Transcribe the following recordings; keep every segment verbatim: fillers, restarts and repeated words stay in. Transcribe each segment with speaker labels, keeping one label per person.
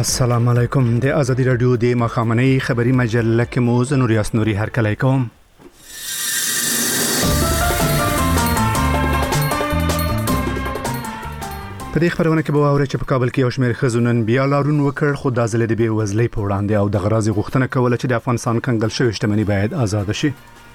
Speaker 1: السلام علیکم. د آزادی رادیو د مخامنۍ خبری مجله کې مو زه نوریاس نوري هرکلی کوم. په دې خبرونه کې به واورئ چې په کابل کې یو شمېر ښځو نن بیا لارون وکړ، خو دا ځل د بېوزلۍ په وړاندې او د غراض غوښتنه کوله چې د افغانستان کنګل شوې شتمني باید آزاد شي.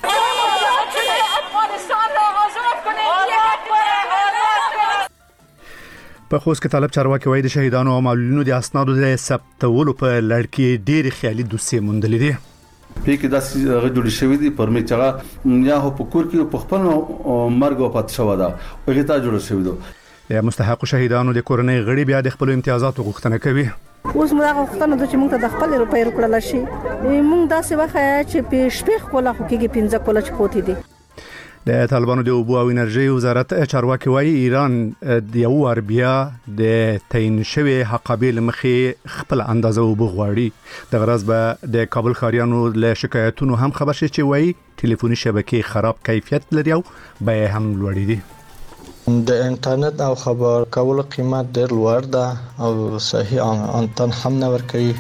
Speaker 1: په خوست کې طالب چارواکي وایي د شهیدانو او معلولینو د اسنادو د ثبتولو په لړ کې ډېرې خیالي دوسیې موندلې دي.
Speaker 2: په کې داسې هغه جوړې شوې دي پرمې چې هغه یا په کور کې په خپل مرګ او پات شو ده هغه ته جوړ شوې ده. د
Speaker 1: مستحق شهیدانو د کورنۍ غړي بیا د خپل امتیازاتو غوښتنه کوي.
Speaker 3: اوس موږ غوښتنه د چې موږ ته د خپل روپۍ ورکړل شي. موږ داسې وخت چې په شپې کوله خو کې پنځه کوله چې پوتې دي.
Speaker 1: د طالبانو د اوبو او انرژي وزارت چارواکي وایي ایران د یو ور بیا د تعین شوی حقابې مخې خپل اندازه اوبو غواړي. د غرض به د کابل ښاریانو له شکایتونو هم خبر شي چې وایي ټلیفوني شبکې خراب کیفیت لري او بیه هم لوړې دي.
Speaker 4: د انټرنیټ او خبر کولو قیمت ډېر لوړ ده او صحیح انتن هم نه ورکوي.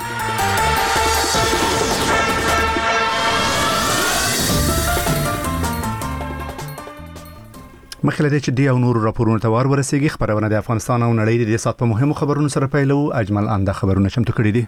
Speaker 1: مخکې له دې چې دی او نور راپورونه ته ور ورسیږي، خبرونه د افغانستان او نړۍ د سات په مهمو خبرونو سره پیلو. اجمل انده خبرونه چمتو کړي دي.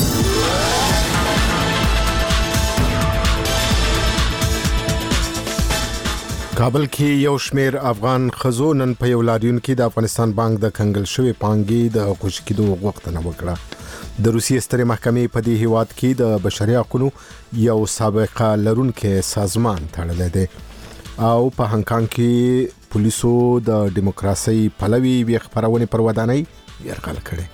Speaker 5: کابل کې یو شمېر افغان ښځو نن په یو لاریون کې د افغانستان بانک د کنګل شوی پانګې د خوشی کېدو غوښتنه وکړه. د روسیې سترې محکمې په دې هیواد کې د بشري حقوقو یو سابقه لرونکي سازمان تړلی دی او په هانګ کانګ کې پولیسو د دیموکراسي پلوي وی خبرونه پر ودانۍ يرغل کړي.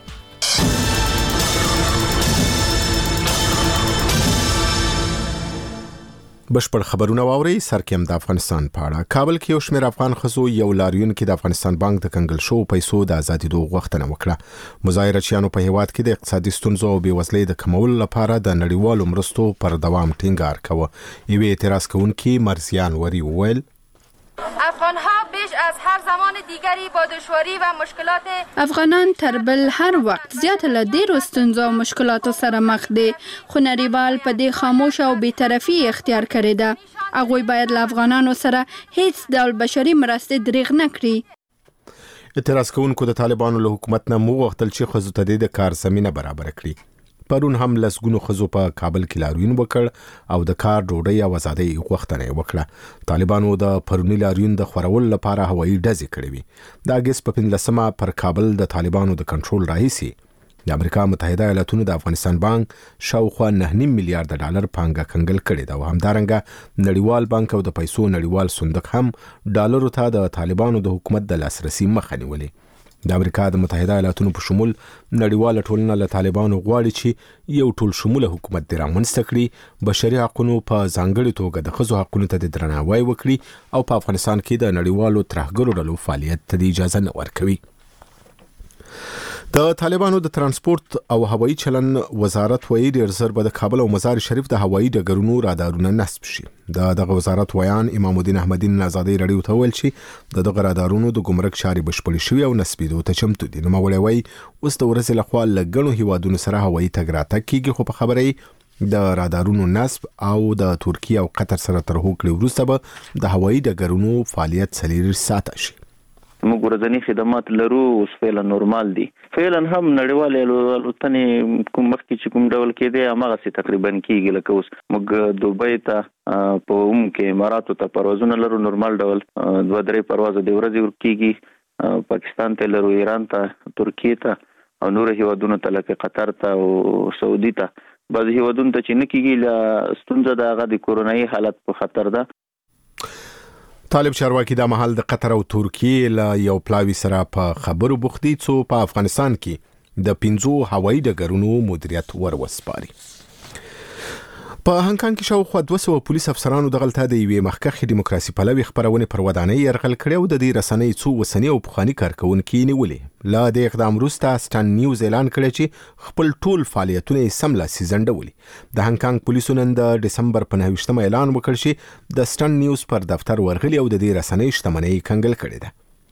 Speaker 5: بشپړ خبرونه واوري سرکم د افغانستان په اړه. کابل کې یو شمېر افغان ښځو یو لاریون کې د افغانستان بانک د کنګل شو پیسو د ازادي دوه غوښتنه وکړه. مظاهرچیانو په هیواد کې د اقتصادي ستونزو او بېوزلۍ د کمولو لپاره د نړیوالو مرستو پر دوام ټینګار کاوه. یوه اعتراض کوونکي مرزیان وری ویل
Speaker 6: افغانها بیش از هر زمان دیگری با دشواری و مشکلات
Speaker 7: افغانان تر بل هر وخت زیات له ډیرو ستونزو او مشکلاتو سره مخ دي، خو نړیوال په دې خاموش او بی‌طرفي اختیار کړی ده. هغوی باید له افغانانو سره هیڅ ډول بشري مرستې دریغ نه کړي.
Speaker 5: اعتراض کوونکو د طالبانو له حکومت نه مو غوښتل چې ښځو ته د کار زمينه برابر کړي. پرون هم لسګونو ښځو په کابل کې لاریون وکړ او د کار ډوډۍ او آزادۍ غوښتنه وکړه. طالبانو د پرونی لاریون د خورول لپاره هوایي ډزې کړې وي. د اگست په پنځلسمه پر کابل د طالبانو د کنټرول راهیسي د امریکا متحده ایالاتونو د افغانستان بانک شاوخوا نه نیم میلیارډ ډالر پانګه کنګل کړې ده او همدارنګه نړیوال بانک او د پیسو نړیوال صندوق هم ډالرو ته د طالبانو د حکومت د لاسرسي مخه نیولې. د امریکا د متحده ایالاتونو په شمول نړیواله ټولنه له طالبانو غواړي چې یو ټول شموله حکومت د رامنځته کړي، بشري حقوقو په ځانګړي توګه د ښځو حقوقو ته د درناوی وکړي او په افغانستان کې د نړیوالو ترهګرو ډلو فعالیت ته اجازه نه ورکوي. د طالبانو د ترانسپورت او هوایي چلن وزارت وایي ډېر زر به د کابل او مزار شریف د هوایي ډګرونو رادارونه نصب شي. د دغه وزارت ویان امام الدین احمدی آزادۍ رادیو ته ویل چې د دغه رادارونو د ګمرک چارې بشپړې شوې او نصبېدو ته چمتو دي. نوموړی وایي اوس د ورځې لخوا له ګڼو هیوادونو سره هوایي تګ راتګ کیږي، خو په خبره د رادارونو نصب او د ترکیه او قطر سره تر هوکړې وروسته به د هوایي ډګرونو فعالیت څلور ساعته شي.
Speaker 8: موږ ورځنی خدمات لرو اوس فعلا نورمال دي. فعلا هم نړیوال الوتنې کوم مخکې چې کوم ډول کې دي هغه سي تقریبا کېږي. لکه اوس موږ دوبۍ ته په هم کې اماراتو ته پروازونه لرو نورمال ډول، دوه درې پرواز د ورځې ورکېږي. پاکستان ته لرو، ایران ته، ترکیه ته او نور هیوادونو ته لکه قطر ته او سعودي ته. بعض هیوادونو ته چې نه کېږي له ستونزه د هغه د کورونایي حالت په خطر ده.
Speaker 5: طالب چارواکي د محل د قطر او ترکیه له یو پلاوی سره په خبرو بوختي څو په افغانستان کې د پنځو هوایي ډګرونو مدیریت ورسپاري. په هانګ کانګ کې شاوخوا دوه سوه پولیس افسرانو دغلته د یوې مخکښې دیموکراسي پلوي خبرونه پر ودانۍ يرغل کړي او د دې رسنۍ څو وسنی او پخواني کارکونکو نیولې. لا د اقدام وروسته سټن نیوز اعلان کړی چې خپل ټول فعالیتونه سملاسي ځنډولي. د هانګ کانګ پولیسو نن د دسمبر په نهه ویشتمه اعلان وکړ چې د سټن نیوز پر دفتر ورغلي او د دې رسنۍ شتمنۍ کنګل کړي ده.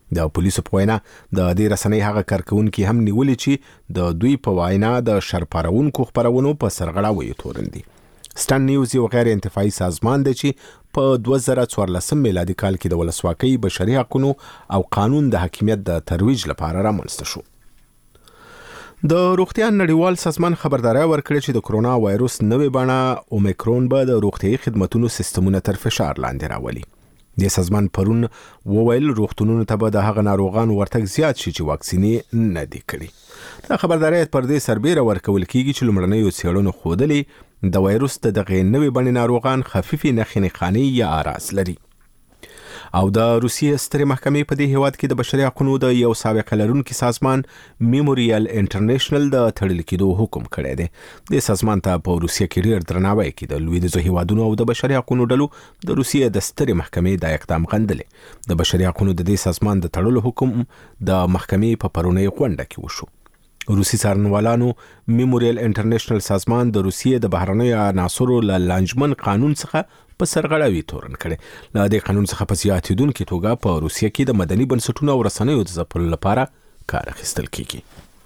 Speaker 5: د پولیسو په وینا د دې رسنۍ هغه کارکونکي هم نیولې چې د دوی په وینا د شرپارونکو خبرونو په سرغړه وي تورندي. ستان نیوز یو غیر انتفاعي سازمان دی چې په دوه زره څوارلسم میلادي کال کې د ولسواکۍ، بشري حقوقو او قانون د حاکمیت د ترویج لپاره رامنځته شو. د روغتیا نړیوال سازمان خبرداري ورکړه چې د کرونا وایروس نوې بڼه اومیکرون به د روغتیايي خدماتو سیستمونو تر فشار لاندې راولي. د سازمان پرون وویل روغتونونو ته به د هغه ناروغانو ورتګ زیات شي چې واکسینې نه دي کړي. دا خبرداري پر دې سربېره ورکول کیږي چې لومړنیو څېړنو ښودلې د وایروس د دغې نوې بڼې ناروغان خفیفې نښې نښانې یا اعراض لري. او د روسیې سترې محکمې په دې هیواد کې د بشري حقوقو د یو سابقه لرونکي سازمان میموریال انټرنیشنل د تړل کېدو حکم کړی دی. د سازمان ته په روسیې کې ډېر درناوی کېده. لویدیځو هیوادونو او د بشري حقوقو ډلو د روسیې د سترې محکمې د اقدام غندلې. د بشري حقوقو د دې سازمان د تړلو حکم د محکمې په پرونی غونډه کې وشو. روسي څارنوالانو میموریال انټرنیشنل سازمان د روسیې د بهرنیو عناصرو له لانجمن قانون څخه په سرغړاوي تورن کړي. له دې قانون څخه په زیاتېدونکو توګه په روسیې کې د مدني بنسټونو او رسنیو د ځپلو لپاره کار اخیستل کیږي.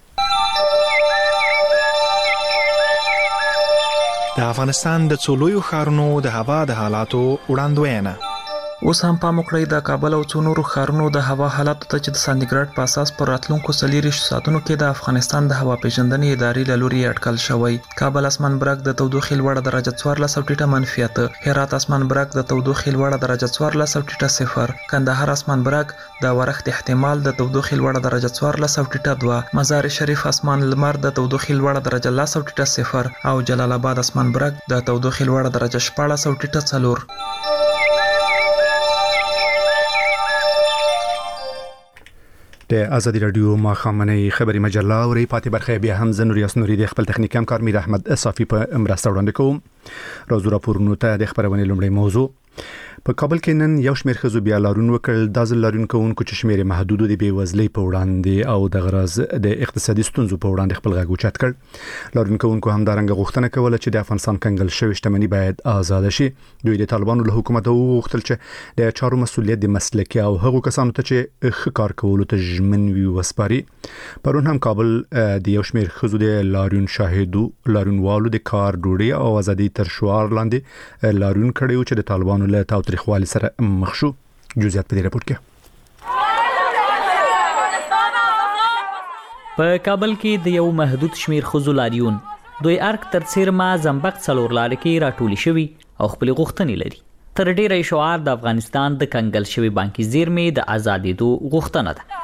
Speaker 9: د افغانستان د څولویو ښارونو د هوا د حالاتو وړاندوینه.
Speaker 10: اوس هم پام وکړئ د کابل او څو نورو ښارونو د هوا حالاتو ته چې د سانتیګریډ په اساس پر راتلونکو څلېرویشتو ساعتونو کې د افغانستان د هوا پیژندنې ادارې له لوري اټکل شوی. کابل اسمان برګ د تودوخې لوړه درجه څوارلس او ټیټه منفي اته، هرات اسمان برګ د تودوخې لوړه درجه څوارلس او ټیټه صفر، کندهار اسمان برګ د ورښت احتمال د تودوخې لوړه درجه څوارلس او ټیټه دوه، مزار شریف اسمان لمر د تودوخې لوړه درجه لس او ټیټه صفر او جلال آباد اسمان برګ د تودوخې لوړه درجه شپاړس او ټیټه څلور.
Speaker 1: د ازادي رادیو ماښامنۍ خبري مجله او ری پاتې برخه بیا هم زنور یاسنوري د خپل تخنیک همکار میر احمد صافي په مرسته وړاندې کوم. راځو راپورونو ته د خبرونې لومړی موضوع. په کابل کې نن یو شمېر ښځو بیا لارون وکړل. د ځل لارون کوونکو چې شمېر محدود د بیوزلۍ په وړاندې او د غرض د اقتصادي ستونزو په وړاندې خپل غږ اوچت کړ. لارون کوونکو همدارنګه غوښتنه کوله چې د افغانستان کنګل شوې شتمنۍ باید آزاد شي. دوی د طالبانو له حکومت وغوښتل چې د چارو مسؤلیت د مسلکي او هغو کسانو ته چې ښه کار کولو ته ژمن وي وسپاري. پرون هم کابل د یو شمېر ښځو د لارون شاهدو لارونوالو د کار ډوډۍ او ازادي تر شعار لاندې لارون کړی چې د طالبانو له تاوتریخوالي سره مخ شو. جزئیات په دې راپور کې.
Speaker 11: په کابل کې د یو محدود شمیر ښځو لاریون دوی ارک تر څیرما زنبق څلور لارې کې راټولي شوي او خپل غوښتنې لري. تر ډیره شعار د افغانستان د کنګل شوي بانکي زیرمې د ازادېدو غوښتنه ده.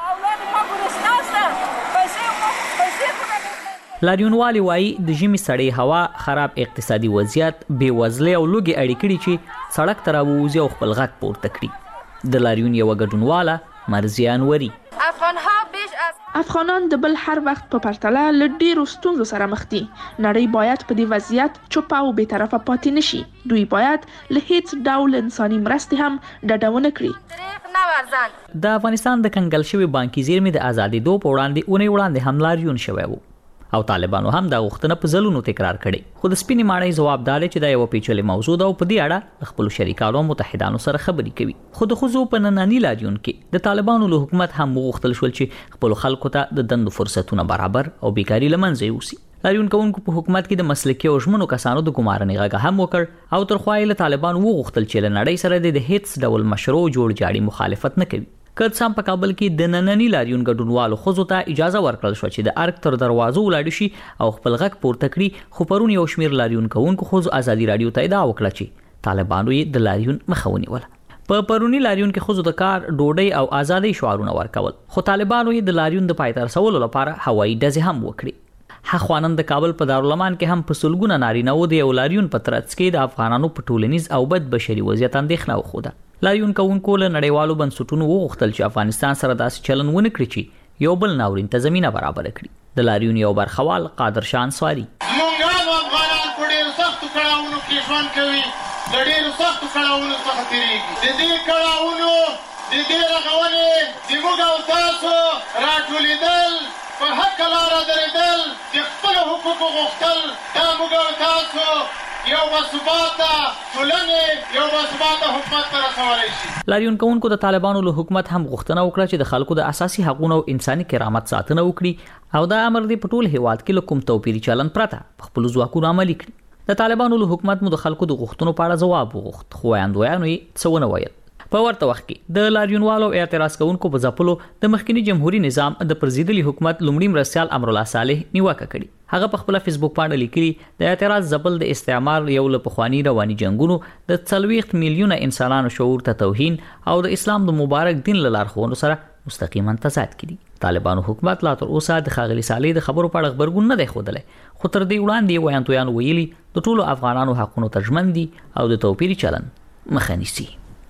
Speaker 11: لاریونوالي وایي د ژمي سړې هوا، خراب اقتصادي وضعیت، بېوزلۍ او لوږې اړې کړي چې سړک ته راووځي او خپل غږ پورته کړي. د لاریون یوه ګډونواله مرضیه انوري
Speaker 12: افغانان د بل هر وخت په پرتله له ډېرو ستونزو سره مخ دي. نړۍ باید په دې وضعیت چوپه او بې طرفه پاتې نشي. دوی باید له هیڅ ډول انساني مرستې هم ډډه ونه کړي.
Speaker 11: د افغانستان د کنګل شوي بانکي زیرمې د ازادېدو په وړاندې اونۍ وړاندې هم لاریون شوی و او طالبانو هم دا غوښتنه په ځلونو تکرار کړي. خو د سپینې ماڼۍ ځواب دا دی چې دا یوه پیچلې موضوع ده او په دې اړه د خپلو شریکانو او متحدانو سره خبرې کوي. خو د ښځو په ننني لاریون کې د طالبانو له حکومت هم وغوښتل شول چې خپلو خلکو ته د دندو فرصتونه برابر او بیکاري له منځه یوسي. لاریون کوونکو په حکومت کې د مسلکي او ژمنو کسانو د ګمارنې غږ هم وکړ او تر خوا یې له طالبانو وغوښتل چې له نړۍ سره د هیڅ ډول مشروع جوړ جاړي مخالفت نه کوي. که څه هم په کابل کې د ننني لاریون ګډونوالو ښځو ته اجازه ورکړل شوه چې د ارک تر دروازو ولاړې شي او خپل غږ پورته کړي، خو پرون یو شمېر لاریون کوونکو ښځو ازادي راډیو ته ادعا وکړه چې طالبانو یې د لاریون مخه ونیوله. په پرونی لاریون کې ښځو د کار، ډوډۍ او ازادۍ شعارونه ورکول، خو طالبانو یې د لاریون د پای ته رسولو لپاره هوایي ډزې هم وکړې. هخوانن د کابل په دارالمان کې هم په سلګونه نارینه و د یو لاریون په ترڅ کې د افغانانو په ټولنیز او بد بشري وضعیت اندېښنه وښوده. لاریون کوونکو له نړیوالو بنسټونو وغوښتل چې افغانستان سره داسې چلن ونه کړي چې یو بل ناورین ته زمینه برابره کړي. د لاریون یو برخوال قادر شاه انصاري
Speaker 13: موږ افغانان په ډېرو سختو کړاوونو کې ژوند کوي، د ډېرو سختو کړاوونو څخه تېرېږي. د دې کړاوونو د دې رغونې زموږ او تاسو راټولېدل، په حقه لاره درېدل، د خپلو حقوقو غوښتل، دا موږ او تاسو یو باثباته ټولنې یو باثباته حکومت ته رسولی شي.
Speaker 11: لاریون کوونکو د طالبانو له حکومت هم غوښتنه وکړه چې د خلکو د اساسي حقوقو او انساني کرامت ساتنه وکړي او دا امر دی په ټول هیواد کې له کوم توپیري چلن پرته په خپل ځواکونو عملي کړي. د طالبانو له حکومت مو د خلکو د غوښتنو په اړه ځواب وغوښت خو وایندویانو یې څه ونه ویل. په ورته وخت کې د لاریونوالو اعتراض کوونکو په ځپلو د مخکنی جمهوریت نظام د پرزیدلی حکومت لومړي مرستيال امرالله صالح نیوکه کړې. هغه په خپل فیسبوک باندې لیکلي د اعتراض ځپل د استعمار یو له پخوانی رواني جنگونو د څلويخ میلیونه انسانانو شعور ته توهین او د اسلام د مبارک دین له لارښوونو سره مستقیما تضاد کړي. طالبانو حکومت لا تر اوسه د خاغلی صالح د خبرو په اړه خبرګون نه دی خوده خو تر دې وړاندې وایانتویان ویلي د ټولو افغانانو حقونو ترجمن دي او د توپیري چلن مخه نیسي.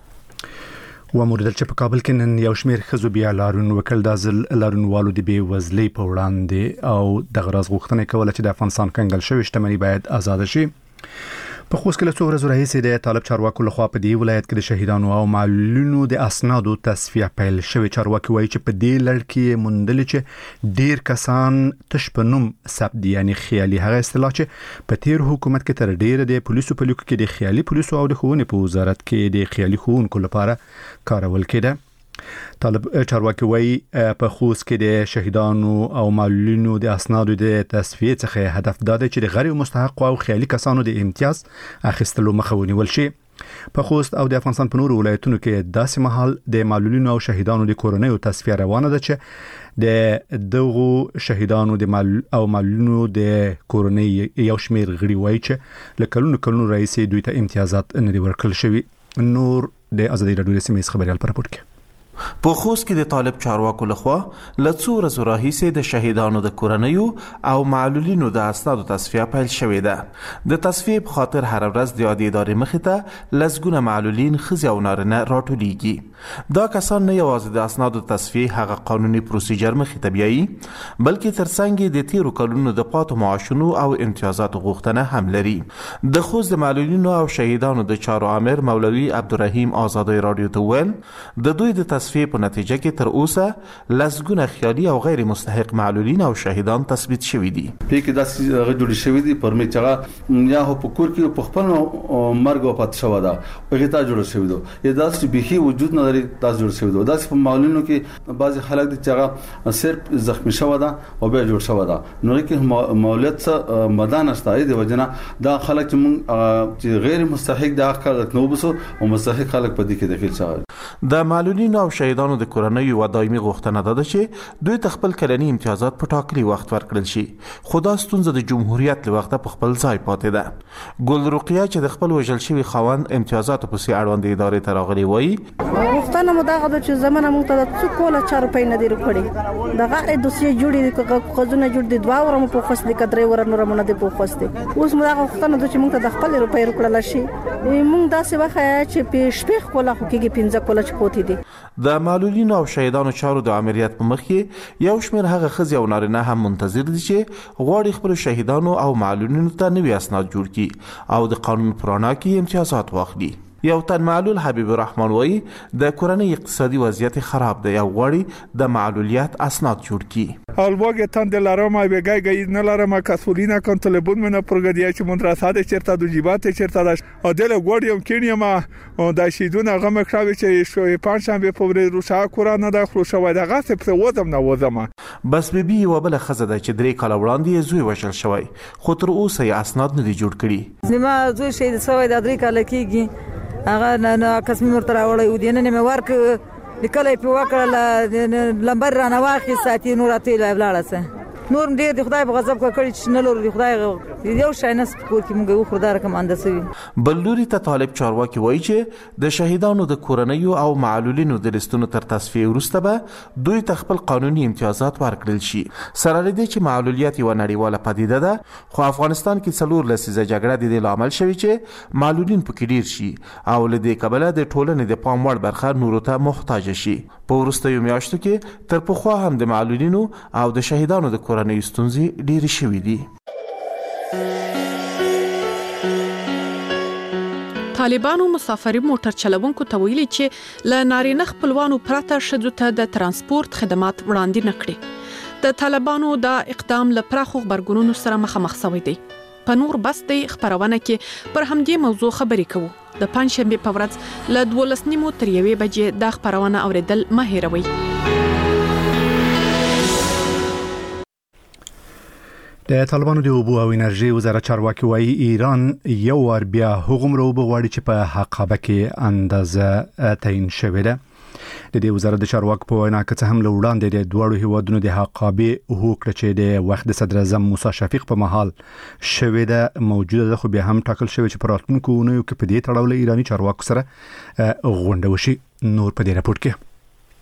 Speaker 1: وموردل چې په کابل کې نن یو شمېر ښځو بیا لارون وکړ د ځل لارونوالو د بې وزلۍ په وړاندې او د غرض غوښتنې کوله چې د افغانستان کنګل شوی شتمنۍ باید آزاد شي. په خوست کې له څو ورځو راهیسې د طالب چارواکو لخوا په دې ولایت کې د شهیدانو او معلولینو د اسنادو تصفیه پیل شوی. چارواکي وایي چې په دې لړ کې موندل چې ډیر کسان تش په نوم ثبت دي، یعنی خیالي، هغه اصطلاح چې په تیر حکومت کې تر ډیره د پولیسو په لیکو کې د خیالي پولیسو او د ښوونې په وزارت کې د خیالي ښوونکو لپاره کارول کېده. طالب چارواکي وایي په خوست کې د شهیدانو او معلولینو د اسنادو د تصفیه څخه هدف دا دی چې د غیر مستحق او خیالي کسانو د امتیاز اخیستلو مخه ونیول شي. په خوست او د افغانستان په نورو ولایتونو کې داسې مهال د معلولینو او شهیدانو د کورنیو تصفیه روانه ده چې د دغو شهیدانو د معلول او معلولینو د کورنۍ یو شمېر غړي وایي چې له کلونو کلونو راهیسې دوی ته امتیازات نه دي ورکړل شوي. نور د ازادي راډیو د سیمې خبريال پر راپور کې
Speaker 14: په خوست کې د طالب چارواکو لخوا له څو ورځو راهیسې د شهیدانو د کورنیو او معلولینو د اسنادو تصفیه پیل شوې ده. د تصفیه په خاطر هر ورځ د عادي ادارې مخې ته لسګونه معلولین ښځې او نارینه راټولیږي. دا کسان نه یوازې د اسنادو تصفیه هغه قانوني پروسیجر مخې ته بیایي بلکې ترڅنګ د تیرو کلونو د پاتو معاشونو او امتیازاتو غوښتنه هم لري. د خوست د معلولینو او شهیدانو د چارو امر مولوي عبدالرحیم آزادی رادیو ته ویل د دوی د تصفیه په نتیجه کې تر اوسه لسګونه خیالي او غیر مستحق معلولین او شهیدان تثبیت شوي دي.
Speaker 2: په کې داسې هغه جوړ شوی دي پرمې چې یا هو په کور کې په خپل مرګ او پات شو ده هغه ته جوړ شوی دي. یا داسې به وجود نه لري تاسو جوړ شوی دي. داسې په معلولینو کې بعضی خلک دي چې هغه صرف زخمی شو ده او به جوړ شو ده. نو کې مولویت څخه مدان استای دی وجنه دا خلک چې غیر مستحق د حق نه وبسو او مستحق خلک په دې کې داخل شوی.
Speaker 14: د معلولین او شهیدانو د کورنیو و دایمي غوښتنه ده چې دوی ته خپل کلني امتیازات په ټاکلي وخت ورکړل شي. خو دا ستونزه د جمهوریت له وخته په خپل ځای پاتې ده. ګل رقیه چې د خپل وژل شوي خاوند امتیازاتو په سي اړوند ادارې ته راغلي وایي
Speaker 3: غوښتنه مو دغه د چې زمونه موږ ته څو کوله چار روپۍ نه دی ورکړي. دغه دوسیه جوړې دي خزونه جوړ دي دوه ورم په خوست دي کترې ور نور مونږ نه دی په خوست دي. اوس موږ دغه غوښتنه د چې موږ ته د خپل روپۍ ورکړل شي. موږ داسې وخت چې په شپږ کوله خو کېږي پنځه کوله چې پوتې دي.
Speaker 14: د معلولینو او شهیدانو چارو د امریت په مخ کې یو شمېر هغه ښځې او نارینه هم منتظر دي چې غواړي خپل شهیدانو او معلولینو ته نوي اسناد جوړ کړي او د قانون پر رڼا کې امتیازات واخلي. یو تن معلول حبیب الرحمن وایي د کورنۍ اقتصادي وضعیت خراب دی او غواړي د معلولیت اسناد جوړ کړي.
Speaker 15: الواقع تند لارم بگای گای نلارم کسولینا کن تلبون من پروگرادیا چه منترسات چرتا دو جیبات چرتا داش ادل گوردیم کینیم داشیدون غم کراوی چه شوی پنجشنبه پوره روشا کورا نداخلو شوی دغه سپ وزم نه وزم.
Speaker 14: بس بیبي و بل خزه چې درې کال وړاندې زوی وشل شوی خو تر اوسه یې اسناد نه دي جوړ کړي.
Speaker 16: زما زوی شهید شوی د درې کال کېږي هغه نه قسم مرترا وړي و دینه مې ورک لیکلې په وکړه لمبر را نه واخی ساتي نور اته لاړه سه نور دې د خدای په غضب کړی چې نه لور د خدای یو شای نه سپور کې موږ خو دار کوم اندسوي.
Speaker 14: بلوري ته طالب چارواکي وایي چې د شهیدانو د کورنیو او معلولینو د لستونو تر تصفیه وروسته به دوی ته خپل قانوني امتیازات ورکړل شي. سره لري چې معلولیت یو نړیواله پدیده ده خو افغانستان کې څلور لسیزه جګړه د دې لامل شوی چې معلولین پکې ډیر شي او له دې کبله د ټولنې د پام وړ برخه نورو ته محتاج شي. په وروستیو میاشتو کې تر پخوا هم د معلولینو او د شهیدانو د کورنیو ستونزې ډېرې شوې دي.
Speaker 17: طالبانو مسافري موټر چلوونکو ته ویلي چې له نارینه خپلوانو پرته ښځو ته د ترانسپورت خدمات وړاندې نه کړي. د طالبانو دا اقدام له پراخو غبرګونونو سره مخامخ شوی دی. په نور بس دی خبرونه کې پر همدې موضوع خبرې کوو. د پنځشنبه په ورځ له دولس نیمو تر یوې بجې د خبرونه اوریدل مه هېروئ.
Speaker 1: د طالبانو د اوبو او انرژي وزارت چارواکي وايي ایران یو ور بیا هغومره اوبه غواړي چې په حقابه کې اندازه تعیین شوې ده. د دې وزارت د چارواکو په وینا کې څه هم له وړاندې د دوړو هیوادونو د حقابه هوکړه چې د وخت صدر اعظم موسی شفیق په محل شوې ده موجوده ده، خو بیا هم ټاکل شوی چې په راتلونکو اونیو کې په دې تړاو له ایرانی چارواکو سره غونډه وشي. نور په دې راپور کې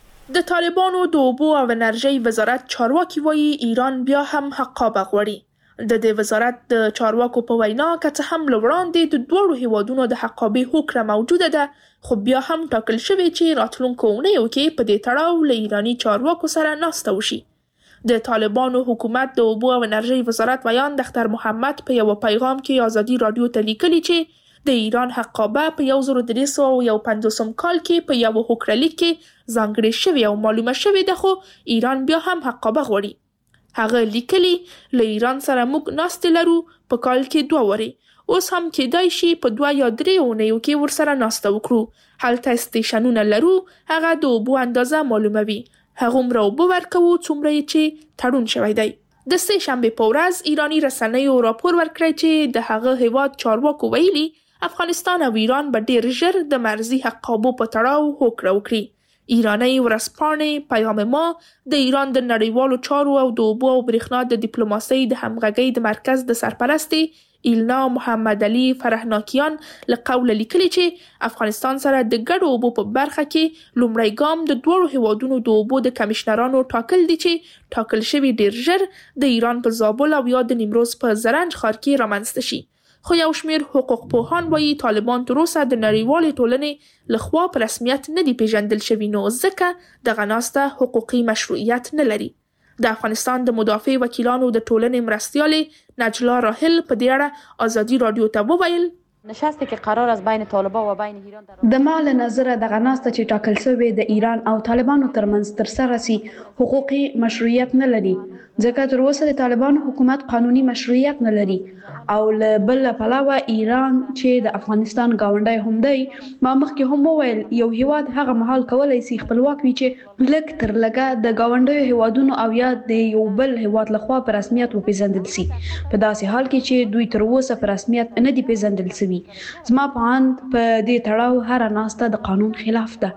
Speaker 12: د طالبانو د اوبو او انرژي وزارت چارواکي وایي ایران بیا هم حقابه غواړي. د دې وزارت د چارواکو په وینا که څه هم له وړاندې د دوړو هیوادونو د حقابه هوکړه موجوده ده، خو بیا هم ټاکل شوی چې راتلونکو اونیو کې په دې تړاو له ایرانی چارواکو سره ناسته وشي. د طالبانو حکومت د اوبو او انرژي وزارت ویان د اختر محمد په یو پیغام کې ازادي رادیو ته لیکلي چې د ایران حقابه په یو زر درې سوه یو پنځوسم کال کې په یو هوکړه لیک کې ځانګړې شوې او معلومه شوې ده، خو ایران بیا هم حقابه غواړي. هغه لیکلي له ایران سره موږ ناستې لرو په کال کې دوه ورې، اوس هم کېدای شي په دوه یا درې اونیو کې ورسره ناسته وکړو. هلته سټیشنونه لرو، هغه د اوبو اندازه معلوموي، هغومره اوبه ورکوو څومره چې تړون شوی دی. د سه شنبې په ورځ ایرانی رسنیو راپور ورکړی چې د هغه هیواد چارواکو ویلي افغانستان او ایران به ډیر ژر د مرزي حقابو په تړاو هوکړه وکړي. ایرانی ورځپاڼې پیغام ما د ایران د نړیوالو چارو او د اوبو او برېښنا د ډیپلوماسۍ د همغږۍ د مرکز د سرپرستې ایلنا محمد علي فرهناکیان له قوله لیکلي چې افغانستان سره د ګډو اوبو په برخه کې لومړی ګام د دوړو هیوادونو د اوبو د کمشنرانو ټاکل دي چې ټاکل شوی ډیر ژر د ایران په زابل او یا د نیمروز په زرنج ښار کې رامنځته شي. خو یو شمیر حقوق پوهان وایي طالبان تر اوسه د نړیوالې ټولنې لخوا په رسمیت نه دي پیژندل شوي، نو ځکه دغه ناسته حقوقي مشروعیت نه لري. د افغانستان د مدافع وکیلانو د ټولنې مرستیالې نجلا راحل په دې اړه ازادي رادیو ته وویل
Speaker 18: نشسته که قرار است بین طالبان و بین ایران
Speaker 19: د مال نظر دغه ناسته چې ټاکل شوی د ایران او طالبانو ترمنځ تر سره سي حقوقي مشروعیت نه لري، ځکه تر اوسه د طالبانو حکومت قانوني مشروعیت نه لري او له بل پلوه ایران چې د افغانستان گاونډی هم دی. ما مخکې هم وویل یو هیواد هغه مهال کولای شي خپلواک وي چې لږ تر لږه د گاونډیو هیوادونو او یا د یو بل هیواد لخوا په رسمیت وپیژندل شي، په داسې حال کې چې دوی تر اوسه په رسمیت نه دي پیژندل شوي. زما په اند په دې تړاو هر ناسته د قانون خلاف ده.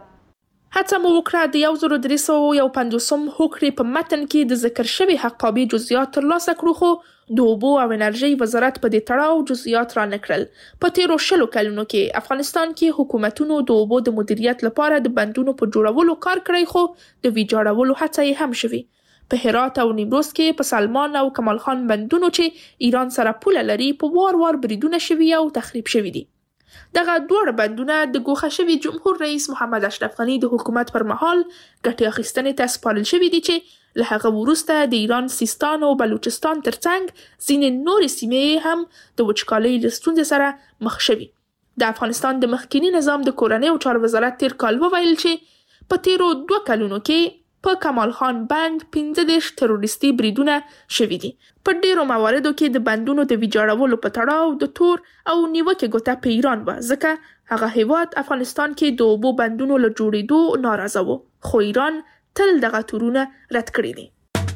Speaker 12: هڅه مو وکړه د یو زر درې سوه یو پنځوسم هوکړې په متن کې د ذکر شوي حقابې جزئیات ترلاسه کړو، خو د اوبو او انرژي وزارت په دې تړاو جزئیات را نکړل. په تیرو شلو کلونو کې افغانستان کې حکومتونو د اوبو د مدیریت لپاره د بندونو په جوړولو کار کړی، خو د ویجاړولو هڅه یې هم شوې. په هرات او نیمروز کې په سلمان او کمال خان بندونو چې ایران سره پوله لري په وار وار بریدونه شوي او تخریب شوي دي. دغه دوړ بندونه د ګوښه شوي جمهور رئیس محمد اشرف غنی د حکومت پر مهال ګټې اخیستنې ته سپارل شوي دي چې له هغه وروسته د ایران سیستان او بلوچستان ترڅنګ ځینې نورې سیمې هم د وچکالۍ له ستونزې سره مخ شوي. د افغانستان د مخکینی نظام د کورنۍ او چارو وزارت تیر کال وویل چې په تیرو دوه کلونو کې په کمال خان بند پنځه دېرش تروریستي بریدونه شوي دي. په ډیرو مواردو کې د بندونو د ویجاړولو په تړاو د تور او نیوکې ګوته په ایران وه، ځکه هغه هیواد افغانستان کې د اوبو بندونو له جوړېدو ناراضه و، خو ایران تل دغه تورونه رد کړي دي.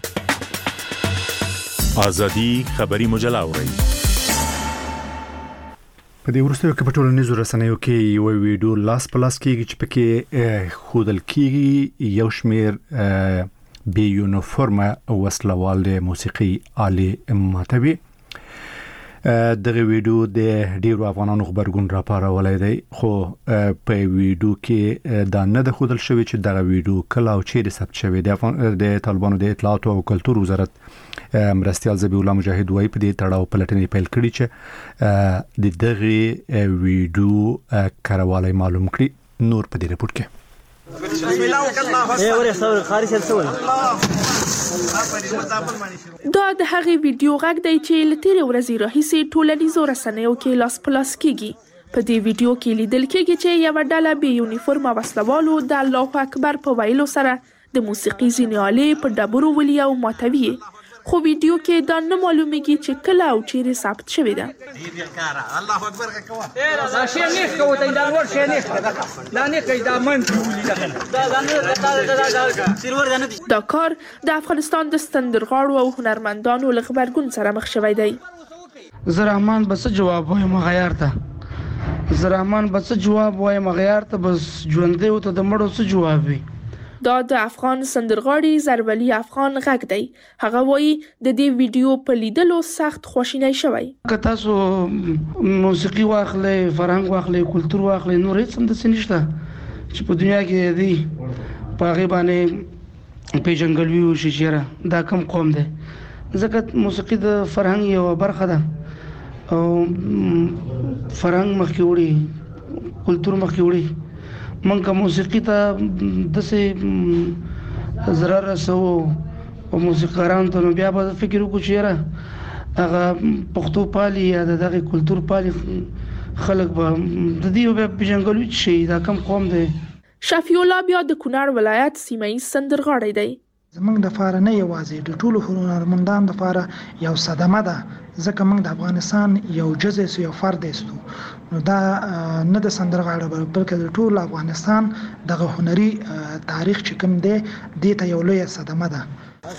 Speaker 20: ازادي خبري مجله اوري.
Speaker 1: په دې وروستیو کې په ټولنیزو رسنیو کې یو ویډیو لاس په لاس کېږي چې پکې ښودل کېږي یو شمېر بې یونیفورمه وسلوال د موسیقي آلې ماتوي. دغه ویډیو د ډیرو افغانانو خبرګون راپارولی دی، خو په ویډیو کې دا نه ده ښودل شوی چې دغه ویډیو کله او چیرې ثبت شوی. د طالبانو د اطلاعاتو او کلتور وزارت مرستیال ذبیح الله مجاهد وایي په دې تړاو پلټنې پیل کړي چې د دغه ویډیو کاروالی معلوم کړي. نور په دې رپورټ کې
Speaker 12: دا د هغې ویډیو غږ دی چې له تېرې ورځې راهیسې ټولنیزو رسنیو کې لاس په لاس کېږي. په دې ویډیو کې لیدل کېږي چې یوه ډله بې یونیفورمه وسلوالو د الله اکبر په ویلو سره د موسیقي ځینې آلې په ډبرو ولي او ماتوي. خو ویډیو کې دا نه معلومیږي چې کله او چیرې ثبت شوې ده.
Speaker 21: الله اکبر کوه دا شی نه کوي ته دا ور شی نه دا نه کوي دا من
Speaker 12: دا کار د افغانستان د ستندرغاړو او هنرمندانو له غبرګون سره مخ شوی دی.
Speaker 22: زرحمان بس جواب وایم غیار ته زرحمان بس جواب وایم غیار ته بس ژوندې او ته د مړو څه جواب وي.
Speaker 12: دا د افغان سندرغاړي زرولي افغان غږ دی. هغه وایي د دې ویډیو په لیدلو سخت خواشینی شوی.
Speaker 22: که تاسو موسیقي واخلئ، فرهنګ واخلئ، کلتور واخلئ، نور هیڅ هم داسې نشته چې په دنیا کې دی په هغې باندې پیژندګلوي وشي چېرې دا کوم قوم دی. ځکه موسیقي د فرهنګ یوه برخه ده او فرهنګ مخکې وړي، کلتور مخکې وړي. من که موسیقي ته داسې زړه رسوو او موسیقارانو ته، نو بیا به فکر وکړو چې یاره هغه پښتو پالي یا د دغې کلتور پالي خلک به د دې بیا پېژندګلوي شي دا کوم قوم دی.
Speaker 12: شفیع الله بیا د کونړ ولایت سیمه ییز سندرغاړی دی.
Speaker 23: زمونږ دپاره نه یوازې د ټولو هنرمندانو دپاره یو صدمه ده، ځکه موږ د افغانستان یو جزء یو یو فرد یستو. نو دا نه د سندرغاړو بلکې د ټول افغانستان دغه هنري تاریخ چې کوم دی دې ته یو لویه صدمه ده.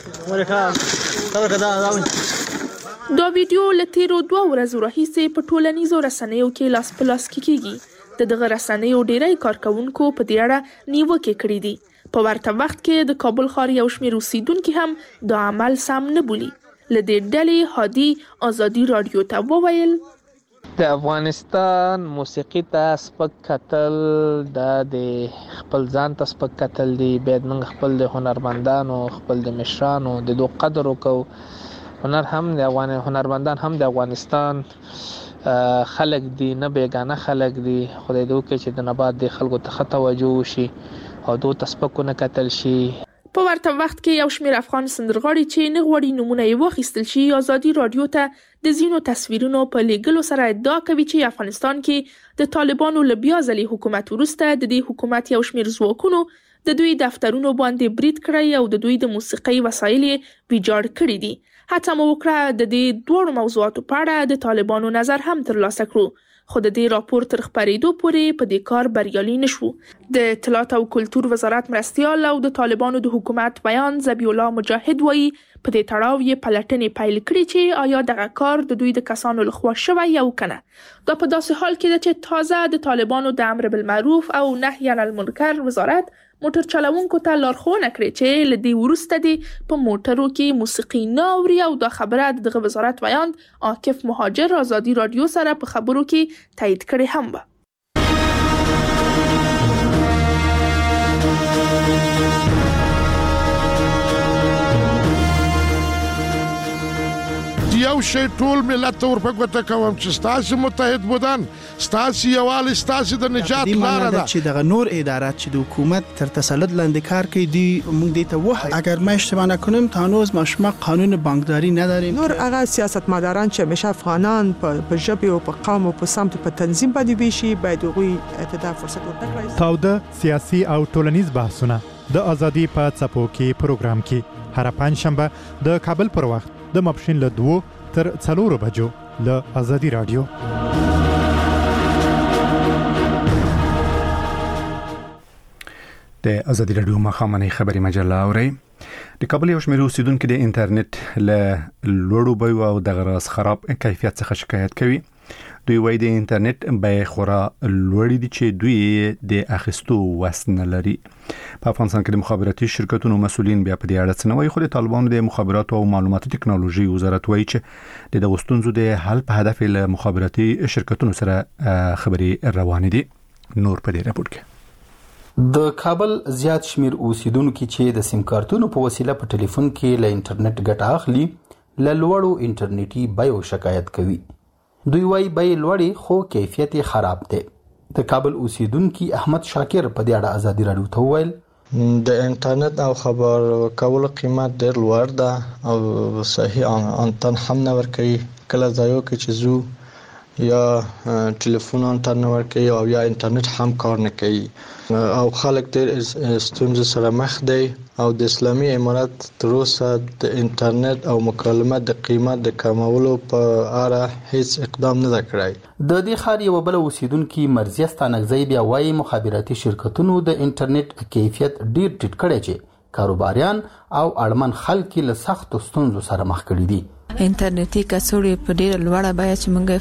Speaker 12: دا ویډیو له تیرو دوه ورځو راهیسې په ټولنیزو رسنیو کې لاس په لاس کې کیږي. د دغه رسنیو ډیری کارکونکو په دې اړه نیوکې کړې دي. په ورته وخت کې د کابل ښار یو شمېر اوسیدونکي هم دا عمل سم نه بولي. له دې ډلې هادي ازادي راډیو ته وویل
Speaker 24: د افغانستان موسیقي ته سپک کتل دا د خپل ځان ته سپک کتل دی. باید موږ خپل د هنرمندانو خپل د مشرانو د دوی قدر وکړو. هنر هم د افغان هنرمندان هم د افغانستان خلک دي، نه بیگانه خلک دي. خدای دې وکړي چې د نبات د خلکو ته ښه توجه وشي او دوی ته سپک ونه کتل شي.
Speaker 12: په ورته وخت کې یو شمېر افغان سندرغاړي چې نه غواړي نومونه یې واخیستل شي ازادي راډیو ته د ځینو تصویرونو په لیږلو سره ادعا کوي چې افغانستان کې د طالبانو له بیا ځلې حکومت وروسته د دې حکومت یو شمېر ځواکونو د دوی دفترونو باندې برید کړی او د دوی د موسیقۍ وسایل یې ویجاړ کړي دي. حتی مو وکړه د دې دوړو موضوعاتو په اړه د طالبانو نظر هم ترلاسه کړو، خو د دې راپور تر خپرېدو پورې په دې کار بریالي نشو. د اطلاعات او کلتور وزارت مرستیال او د طالبانو د حکومت بیان ذبی الله مجاهد وایي په دې تړاو یې پلټنې پیل کړې چې آیا دغه کار د دوی د کسانو لخوا شوی یا کنه. دا په داسې حال کې ده چې تازه د طالبانو د امر بالمعروف او نهی عن المنکر وزارت موټر چلوونکو ته لارښوونه کړې چې له دې وروسته دې په موټرو کې موسیقي نه اوري او دا خبره د دغه وزارت ویاند عاکف مهاجر ازادي راډیو سره په خبرو کې تایید کړې هم وه.
Speaker 25: یو شی ټول ملت ور په ګوته کوم چې ستاسو متحد بودن، ستاسو یوال، ستاسو د نجات لار ده.
Speaker 26: چې دغه نور ادارات چې د حکومت تر تسلط لاندې کار کوي دی موږ دې ته وایو اگر ما اشتباه نکنم تا هنوز ما شما قانون بانکداری نداریم.
Speaker 27: نور هغه سیاستمداران چې همیشه افغانان په ژبه او په قوم او په سمت په تنظیم باندې ویشي باید هغوی ته دا فرصت ورکړي.
Speaker 28: تاوده سیاسي او ټولنیز بحثونه د ازادي په څپو کې پروګرام کې هر پنځشنبه د کابل پر وخت د ماپښین له دوه تر څلورو بجو له ازادي راډیو.
Speaker 1: د ازادي راډیو مخامنۍ خبري مجله اوري. د کابل یو شمېر اوسیدونکو د انټرنیټ له لوړو بیو او د غراس خراب کیفیت څخه شکایت کوي. دوی وایي د انټرنیټ بیې خورا لوړې دي چې دوی د اخیستو وس نه لري. په افغانستان کې د مخابراتي شرکتونو مسؤلین بیا په دې اړه څه نه وایي، خو د طالبانو د مخابراتو او معلوماتي ټکنالوژي وزارت وایي چې د دغو ستونزو د حل په هدف له مخابراتي شرکتونو سره خبرې روانې دي. نور په دې راپور کې
Speaker 29: د کابل زیات شمیر اوسیدونکو چې د سیم کارتونو په وسیله په ټلیفون کې له انټرنیټ ګټه اخلي له لوړو انټرنیټي بیو شکایت کوي. دوی وايي بیې لوړې خو کیفیت خراب دی. د کابل اوسیدونکو احمد شاکر په دې اړه ازادي راډیو ته وویل
Speaker 4: د انټرنیټ او خبر کولو قیمت ډېر لوړ ده او صحیح انتن هم نه ورکوي. کله ځایو کې چې زو یا ټلیفون انټرنیټ نه ورکوي او یا انټرنیټ هم کار نه کوي او خلک ډېر ستونزې سره مخ دي او د اسلامي امارات تر اوسه د انټرنیټ او مکالمه د قیمت د کمولو په اړه هیڅ اقدام نه کړی.
Speaker 29: د دې ښار یو بل اوسیدونکو مرزیه ستانکزی بیا وايي مخابراتي شرکتونو د انټرنیټ کیفیت ډیر ټیټ کړی چې کاروباریان او اړمن خلک له سختو ستونزو سره مخ کړي دي.
Speaker 2: انټرنیټي کڅوړې په ډیر لوړه بیه چې موږ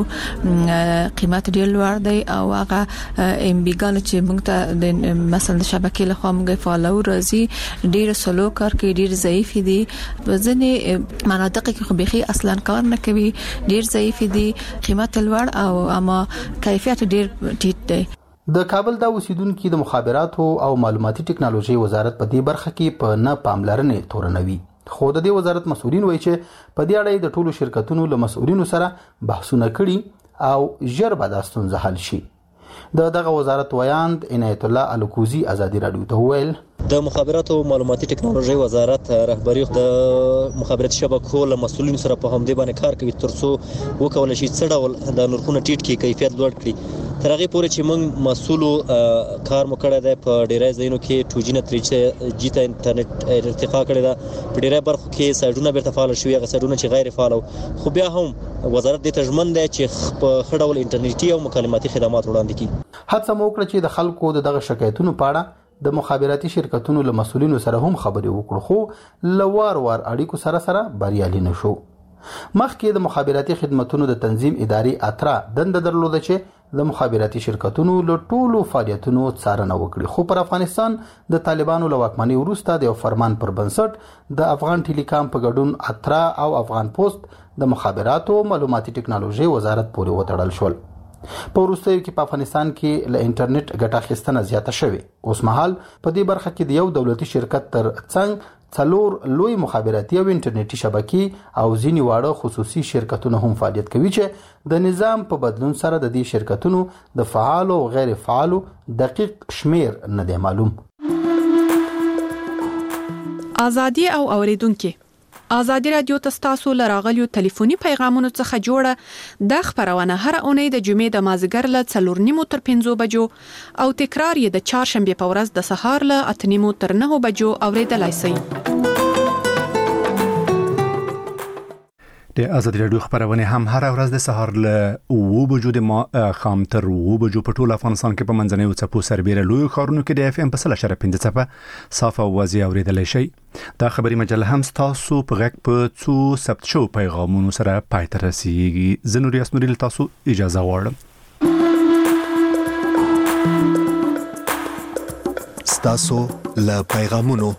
Speaker 2: فالو قیمت ډیر لوړ دی او هغه ام بي ګان چې موږ ته د مثلا شبکې له خوا موږ فالو راځي ډیر سلو کار کوي ډیر ضعیف دي په ځینې مناطق کې خو بيخي اصلا کار نه کوي ډیر ضعیف دي قیمت لوړ او اما کیفیت ډیر ټیټ دی.
Speaker 29: د کابل د اوسیدونکو د مخابراتو او معلوماتي ټکنالوژي وزارت په دې برخه کې په نه پاملرنې تورنوي. خو د دې وزارت مسؤلین وایي چې په دې اړه د ټولو شرکتونو له مسؤلینو سره بحثونه کړي او ژر به دا ستونزه حل شي. د دغه وزارت ویاند عنایت الله الکوزی ازادي رادیو ته ویل
Speaker 5: د مخابراتو او معلوماتي ټکنالوژي وزارت رهبری د مخابراتي شبکو له مسؤلینو سره په همدې باندې کار کوي ترڅو وکول شي څه ډول د نرخونو ټیټ کې کیفیت لوړ کړي. تر هغه پورې چې موږ مسؤلو کار مکړه ده په ډیری ځایونو کې ټو جی نه تری جی ته انټرنیټ ارتقا کړی ده. په ډیری برخو کې سایډونه بیرته فعال شوي هغه سایډونه چې غیر فعال خو بیا هم وزارت د تجمن دی چې په خړول انټرنیټي او مکالماتي خدمات وړاندې کړي.
Speaker 29: هڅه مو وکړه چې د خلکو دغه شکایتونو په اړه د مخابراتي شرکتونو له مسؤلینو سره هم خبرې وکړو خو لوار وار اړیکو سره سره بریالي نشو. مخکې د مخابراتي خدماتو د تنظیم اداري اترا دنده درلوده چې د مخابراتي شرکتونو له ټولو فعالیتونو څارنه وکړي خو پر افغانستان د طالبانو له واکمنۍ وروسته د یو فرمان پر بنسټ د افغان ټیلیکام په ګډون اترا او افغان پوسټ د مخابراتو او معلوماتي ټکنالوژي وزارت پورې وتړل شول. په وروستیو کې په افغانستان کې له انټرنیټ ګټه اخیستنه زیاته شوې. اوس مهال په دې برخه کې د یو دولتي شرکت تر څنګ څلور لوی مخابراتي او انټرنیټي شبکې او ځینې واړه خصوصي شرکتونه هم فعالیت کوي چې د نظام په بدلون سره د دې شرکتونو د فعال او غیر فعال دقیق شمیر نه دی معلوم.
Speaker 17: ازادي او اوریدونکو ازادي رادیو تاسو لراغلیو ټلیفوني پیغامونو څخه جوړه د خبرونه هر اونۍ د جمعې د مازیګر له څلور نیمو تر پنځو بجو او تکرار یې د چهارشنبه په ورځ د سهار له اته نیمو تر نهو بجو اوریدلای شئ.
Speaker 1: د ازادي رادیو خبرونه هم هر ورځ د سهار له اوو بجو د ما خام تر اوو بجو په ټول افغانستان کې په منځنۍ او څپو سربېره لوی ښارونو کې د اف ام په سل اشاره پنځه څپه صاف او واضح اوریدلای شئ. دا خبري مجله هم تاسو په غږ په څو ثبت شو پیغامونو سره پای ته رسیږي. زه نور یاسمري تاسو اجازه غواړم.
Speaker 6: تاسو له پیغامونو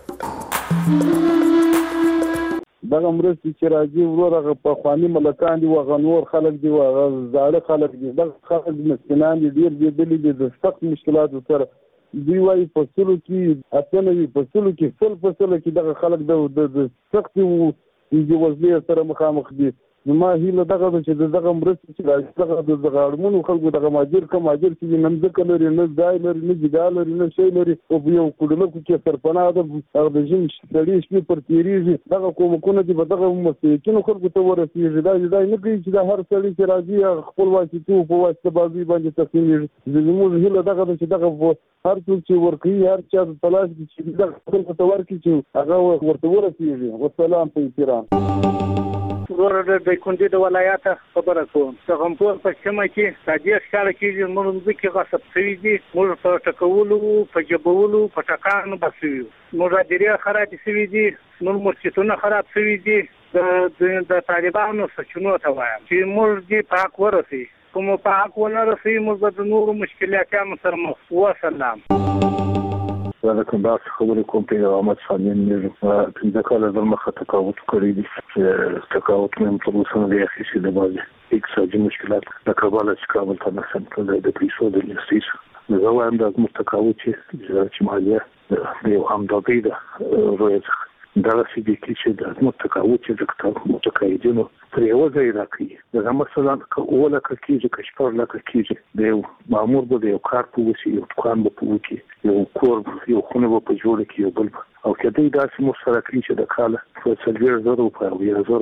Speaker 7: دغه مرستې چې راځي ورغه په خواني ملکان دي وغه نور خلک دي وغه زاړه خلک دي دغه خلک مسکینان دي ډیر دي دي د سخت مشکلاتو سره دی وايي په سلو کې اتنه وي په سلو کې فل په سلو کې دغه خلک د سخت د وزلې سره مخامخ دي. ما هیله دغه چې دغه مرستې چې راځي دغه اړمنو خلکو دغه ماجر کوم ماجر چې نن ځکه لري نه ځای لري نه ځای لري نه شي لري او یو کډلکو کې سرپناه د د جن شړې شپې پر تیریږي دغه کومکونه دي دغه مسکینو خلکو ته ورسیږي دا ځای نه کوي چې دا هر څړي چې راځي خپل واسطو په واسطه بازي باندې تقسیمېږي. زموږ هیله دغه چې دغه هر څوک چې ورکوي هر چا د تلاش چې دغه خلکو ته ورکړي چې هغه ورته ورسیږي. والسلام په احترام.
Speaker 8: ورته د کندې د ولایت خبره کوم څنګه په پښتمه کې تاجیک ښکار کیږي موږ د کې غصب شوی دي موږ په ټکولو په جبولو په ټکانو بسوي موږ د ډیره خراب شوی دي موږ مرچتونه خراب شوی دي د د طالبانو سچونو ته وایم چې موږ دې پاک ورسي کوم پاک ونه رسي موږ د نورو مشکلاتونو سره مخ وسلام.
Speaker 7: زه کوم دا خبرې کوم په احمد شامل نه پنځه کاله زما تقاوت کړی دي چې تقاوت مې په اوسنۍ کې اخیستې ده باندې اقتصادي مشکلات د کابل څخه کابل ته نسم د پیسو د لیستیس زه وایم دا موږ تقاوت چې مالیه د یو همدغې ده روزه دا چې د کیسې د متقاوت چې د کتاب متقاعدینو پر یو ځای راکړي دا مثلا اوله کېږي چې شپږ لکه کېږي د یو مامور به یو کار په وسی یو دکان په وکی یو کور یو خونه په جوړ کې یو بل او کله دا چې مو سره کړی چې د کاله په څلور زره په یو زره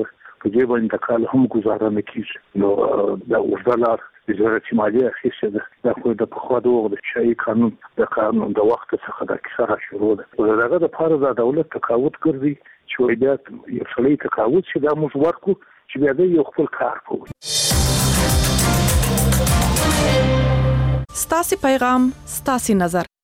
Speaker 3: په دې باندې د کال هم گزاره نه کیږي نو دا ورډلار وزارت مالیه اخیسته ده دا خو د پخوا د وخت د شای قانون د قانون د وخت څخه د کیسه شروع ده ولغه د فارغ د دولت تقاعد کوي چې وایي یو څلې تقاعد چې دا موږ ورکو چې بیا د یو خپل کار کوي.
Speaker 17: ستاسو پیغام ستاسو نظر